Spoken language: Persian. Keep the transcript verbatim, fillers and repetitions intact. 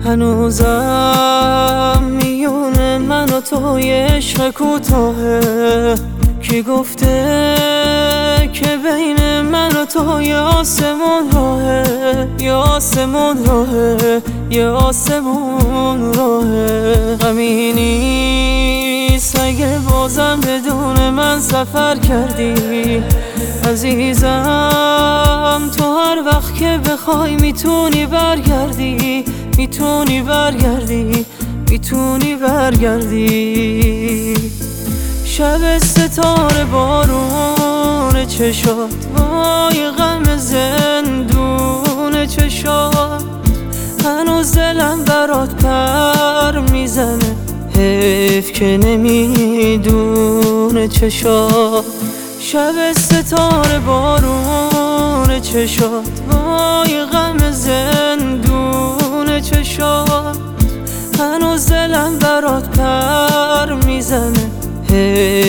هنوزم میونه من و تو یه عشق کوتاهه. کی گفته که بین من و تو یه آسمون راهه، یه آسمون راهه، یه آسمون راهه. غمی نیست اگه بازم بدون من سفر کردی عزیزم. تو هر وقت که بخوای میتونی برگردی، میتونی برگردی، میتونی برگردی. شب ستاره بارون چشات، وای غم زندون چشات. هنوز دلم برات پر میزنه، حیف که نمیدونه چشات. شب ستاره بارون چشات، وای غم زندون چشات. هنوز دلم برات پر میزنه،